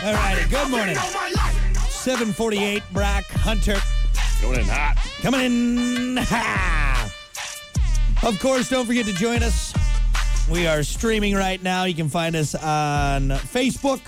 All righty, good morning. 7:48, Brock Hunter. Going in hot. Coming in hot. Of course, don't forget to join us. We are streaming right now. You can find us on Facebook.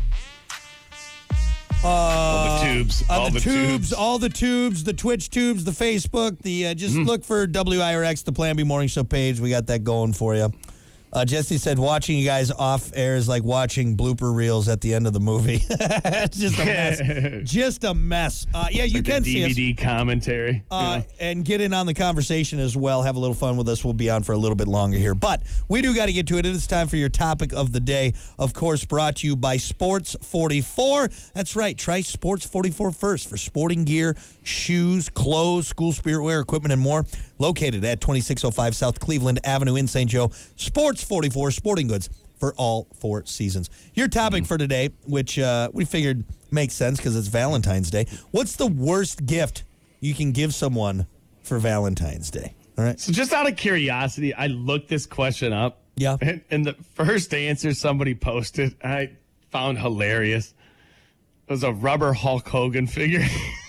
All the tubes. All the tubes, the Twitch tubes, the Facebook. Just look for WIRX, the Plan B Morning Show page. We got that going for you. Jesse said watching you guys off air is like watching blooper reels at the end of the movie. It's just a mess. Just a mess. Yeah, you like can see us. DVD commentary. And get in on the conversation as well. Have a little fun with us. We'll be on for a little bit longer here. But we do got to get to it. It is time for your topic of the day. Of course, brought to you by Sports 44. That's right. Try Sports 44 first for sporting gear, shoes, clothes, school spirit wear, equipment, and more. Located at 2605 South Cleveland Avenue in St. Joe. Sports 44 sporting goods for all 4 seasons. Your topic for today, which we figured makes sense because it's Valentine's Day. What's the worst gift you can give someone for Valentine's Day? All right. So just out of curiosity, I looked this question up. Yeah. And the first answer somebody posted, I found hilarious. It was a rubber Hulk Hogan figure.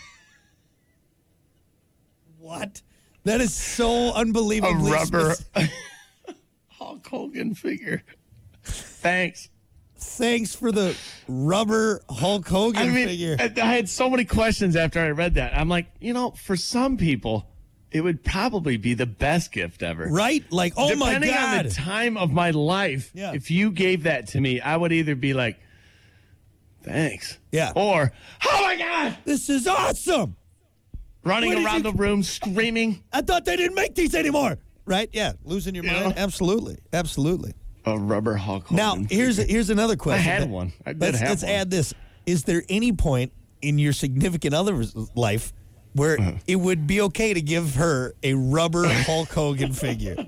What? That is so unbelievably A rubber Hulk Hogan figure. Thanks. Thanks for the rubber Hulk Hogan figure. I had so many questions after I read that. I'm like, for some people, it would probably be the best gift ever. Right? Like, oh my God. Depending on the time of my life, if you gave that to me, I would either be like, thanks. Yeah. Or, oh my God. This is awesome. Running around the room screaming. I thought they didn't make these anymore. Right? Yeah. Losing your mind? Absolutely. Absolutely. A rubber Hulk Hogan. Now, here's another question. I had one. Let's add this. Is there any point in your significant other's life where it would be okay to give her a rubber Hulk Hogan figure?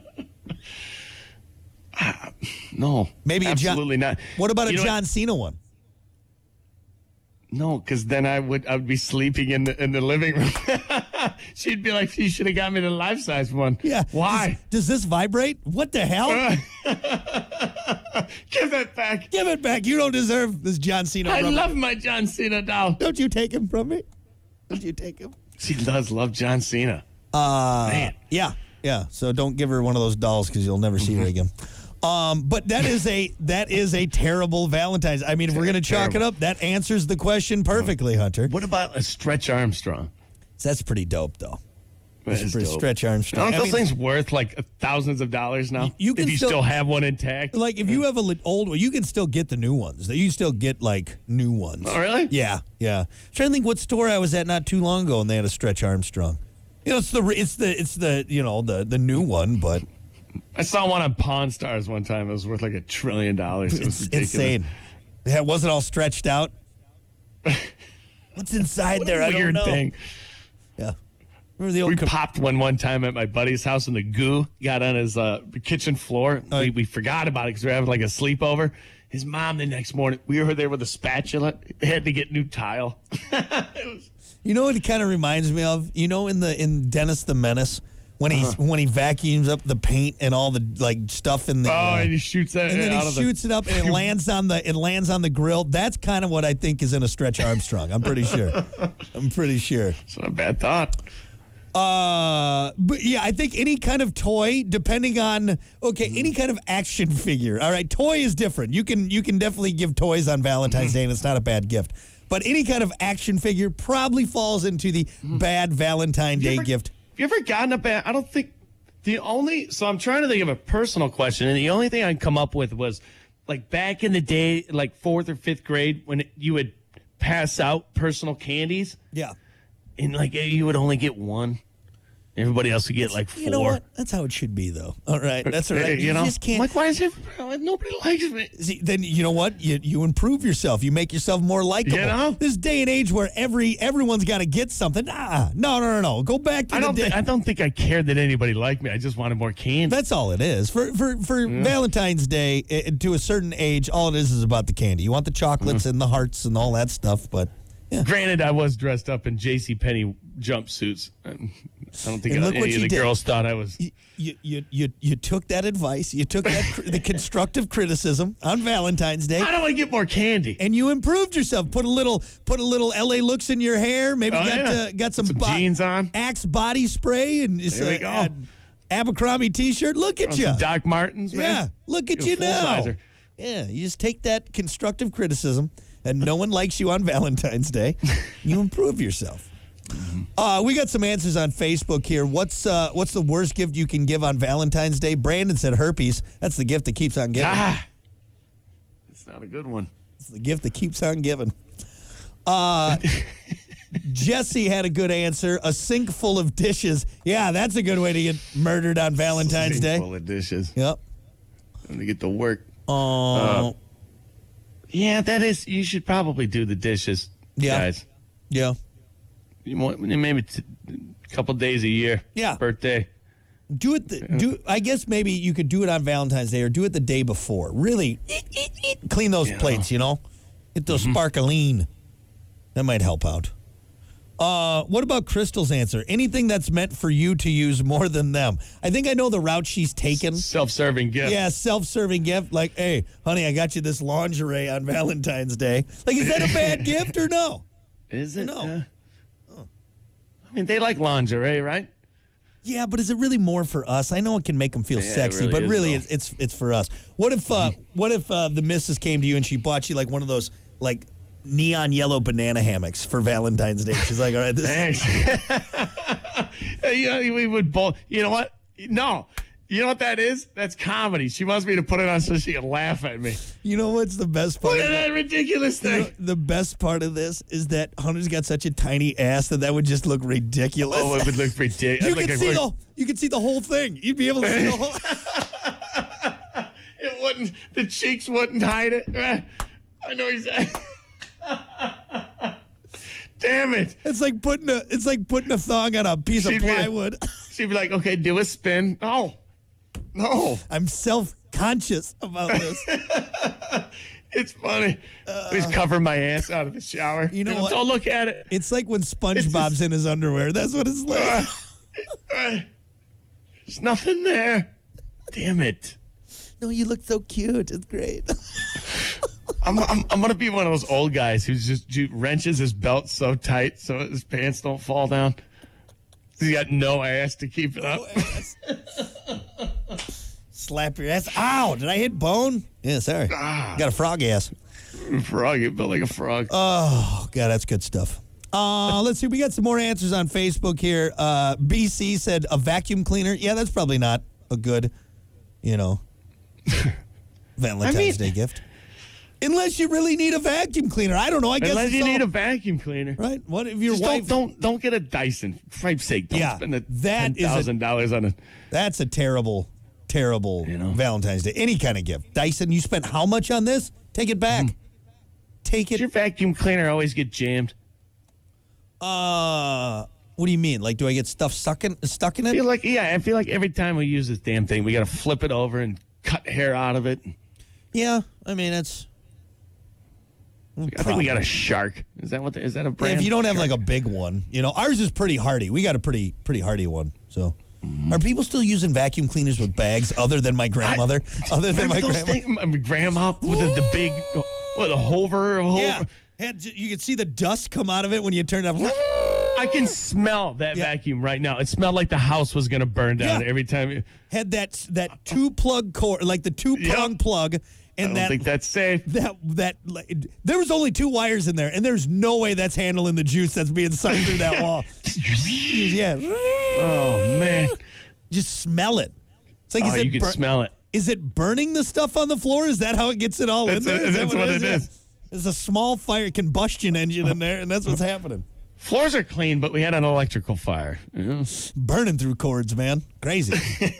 No. Maybe absolutely not. What about a John Cena one? No, because then I would be sleeping in the living room. She'd be like, "You should have got me the life size one." Yeah. Why? Does this vibrate? What the hell? Give that back. Give it back. You don't deserve this John Cena. I love my John Cena doll. Don't you take him from me? Don't you take him? She does love John Cena. Man. Yeah. So don't give her one of those dolls because you'll never see her again. But that is a terrible Valentine's. I mean, if we're gonna chalk it up, that answers the question perfectly, Hunter. What about a Stretch Armstrong? That's pretty dope, though. That's dope. Stretch Armstrong. Aren't those things worth like thousands of dollars now? If you still have one intact. Like if you have an old one, you can still get the new ones. You still get like new ones. Oh, really? Yeah. I'm trying to think what store I was at not too long ago, and they had a Stretch Armstrong. It's the new one, but. I saw one on Pawn Stars one time. It was worth like $1 trillion. It was ridiculous. Insane. Yeah, wasn't all stretched out. What's inside there? I don't know. Thing. Yeah. Remember the old we popped one time at my buddy's house, and the goo got on his kitchen floor. We forgot about it because we were having like a sleepover. His mom the next morning, we were there with a spatula. Had to get new tile. You know what it kind of reminds me of? In Dennis the Menace. When he vacuums up the paint and all the stuff in the and he shoots that and then he shoots it up and it lands on the grill. That's kind of what I think is in a Stretch Armstrong. I'm pretty sure. It's not a bad thought. But yeah, I think any kind of toy, depending on any kind of action figure. All right, toy is different. You can definitely give toys on Valentine's Day, and it's not a bad gift. But any kind of action figure probably falls into the bad Valentine's Day gift. Have you ever gotten a bad? I don't think so I'm trying to think of a personal question, and the only thing I can come up with was like back in the day, like 4th or 5th grade, when you would pass out personal candies. Yeah. And like you would only get one. Everybody else would get like 4. You know what? That's how it should be, though. All right. That's all right. You just can't. Like, why is it? Nobody likes me. See, then you know what? You improve yourself. You make yourself more likable. This day and age where everyone's got to get something. No. Go back to the day. I don't think I cared that anybody liked me. I just wanted more candy. That's all it is. For Valentine's Day, to a certain age, all it is about the candy. You want the chocolates and the hearts and all that stuff, but. Yeah. Granted, I was dressed up in JCPenney jumpsuits. I don't think And look any what of you the did. girls thought I was. You took that advice. You took the constructive criticism on Valentine's Day. How do I get more candy? And you improved yourself. Put a little LA looks in your hair. Maybe got some jeans on. Axe body spray and There we go. Abercrombie T-shirt. Look at you. Some Doc Martens, man. Yeah, look at You're a you now. full-sizer. Yeah, you just take that constructive criticism, and no one likes you on Valentine's Day. You improve yourself. We got some answers on Facebook here. What's the worst gift you can give on Valentine's Day? Brandon said herpes. That's the gift that keeps on giving. It's not a good one. It's the gift that keeps on giving. Jesse had a good answer. A sink full of dishes. Yeah, that's a good way to get murdered on Valentine's Day. Full of dishes. Yep. When they get to work. Oh. Yeah, that is. You should probably do the dishes, guys. Yeah. You want, maybe a couple days a year. Yeah. Birthday. Do it. I guess maybe you could do it on Valentine's Day or do it the day before. Really clean those plates. Get those sparkling. That might help out. What about Crystal's answer? Anything that's meant for you to use more than them. I think I know the route she's taken. Self-serving gift. Yeah, self-serving gift. Like, hey, honey, I got you this lingerie on Valentine's Day. Like, is that a bad gift or no? Is it? No. I mean, they like lingerie, right? Yeah, but is it really more for us? I know it can make them feel sexy, really but is, really though. it's for us. What if the missus came to you and she bought you like one of those like neon yellow banana hammocks for Valentine's Day? She's like, all right, this Thanks. We would both. You know what? No. You know what that is? That's comedy. She wants me to put it on so she can laugh at me. You know what's the best part? Look at that ridiculous thing. The best part of this is that Hunter's got such a tiny ass that would just look ridiculous. Oh, it would look ridiculous. You could see the whole thing. You'd be able to see the whole. It wouldn't. The cheeks wouldn't hide it. I know exactly. Damn it! It's like putting a thong on a piece of plywood. She'd be like, "Okay, do a spin." No. I'm self-conscious about this. It's funny. Just cover my ass out of the shower. You know what? Don't look at it. It's like when SpongeBob's in his underwear. That's what it's like. There's nothing there. Damn it. No, you look so cute. It's great. I'm gonna be one of those old guys who just wrenches his belt so tight so his pants don't fall down. He's got no ass to keep it up. Slap your ass. Ow! Did I hit bone? Yeah, sorry. Got a frog ass. Frog, you built like a frog. Oh, God, that's good stuff. Let's see. We got some more answers on Facebook here. BC said a vacuum cleaner. Yeah, that's probably not a good, Valentine's Day gift. Unless you really need a vacuum cleaner. I don't know. I guess Unless you need a vacuum cleaner. Right? What if your Just wife... don't get a Dyson. For Christ's sake, don't spend $10,000 on it. That's a terrible Valentine's Day. Any kind of gift. Dyson, you spent how much on this? Take it back. Take it. Does your vacuum cleaner always get jammed? What do you mean? Like, do I get stuff stuck in it? I feel like every time we use this damn thing, we got to flip it over and cut hair out of it. Yeah, I mean, it's... I think we got a Shark. Is that a brand? Yeah, if you don't have like a big one, ours is pretty hardy. We got a pretty hardy one. So, are people still using vacuum cleaners with bags other than my grandmother? My grandma with the big, the hover. Yeah, you can see the dust come out of it when you turn it up. I can smell that vacuum right now. It smelled like the house was going to burn down every time. Had that 2-plug cord, like the 2-prong plug. And I don't think that's safe. There was only 2 wires in there, and there's no way that's handling the juice that's being sucked through that wall. Yeah. Oh man. Just smell it. It's like you can smell it. Is it burning the stuff on the floor? Is that how it gets it all in there? That's what it is. There's a small fire combustion engine in there, and that's what's happening. Floors are clean, but we had an electrical fire. Burning through cords, man. Crazy.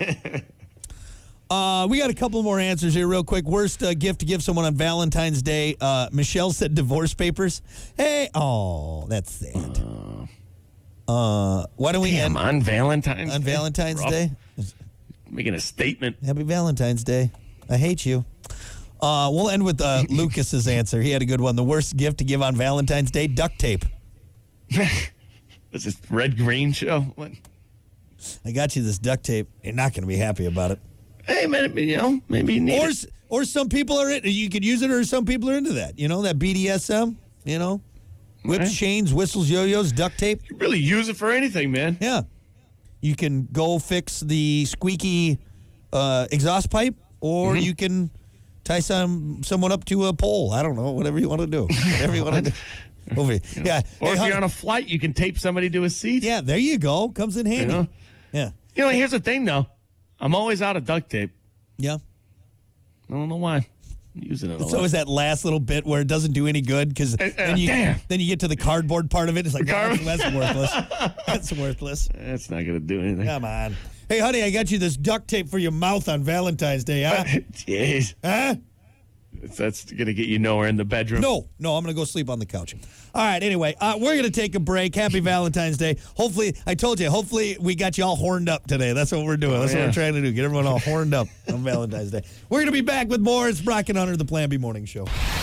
We got a couple more answers here real quick. Worst gift to give someone on Valentine's Day. Michelle said divorce papers. Hey, that's sad. Why don't we end on Valentine's Day? Making a statement. Happy Valentine's Day. I hate you. We'll end with Lucas's answer. He had a good one. The worst gift to give on Valentine's Day, duct tape. Is this Red Green show? What? I got you this duct tape. You're not going to be happy about it. Hey, man, maybe you need it. Or some people are you could use it, or some people are into that. That BDSM. Whips, Right. chains, whistles, yo-yos, duct tape. You really use it for anything, man. Yeah. You can go fix the squeaky exhaust pipe, or you can tie someone up to a pole. I don't know, whatever you want to do. Whatever you want to do. Over here. Yeah. Or Hey, if hon- you're on a flight, you can tape somebody to a seat. yeah, there you go. Comes in handy. Yeah. Here's the thing, though. I'm always out of duct tape. Yeah. I don't know why. I'm using it a It's lot. always that last little bit where it doesn't do any good because then you get to the cardboard part of it. It's like, that's worthless. That's worthless. That's not going to do anything. Come on. Hey, honey, I got you this duct tape for your mouth on Valentine's Day, huh? Jeez. Huh? That's going to get you nowhere in the bedroom. No, I'm going to go sleep on the couch. All right, anyway, we're going to take a break. Happy Valentine's Day. Hopefully we got you all horned up today. That's what we're doing. That's what we're trying to do. Get everyone all horned up on Valentine's Day. We're going to be back with more. It's Brock and Hunter, the Plan B Morning Show.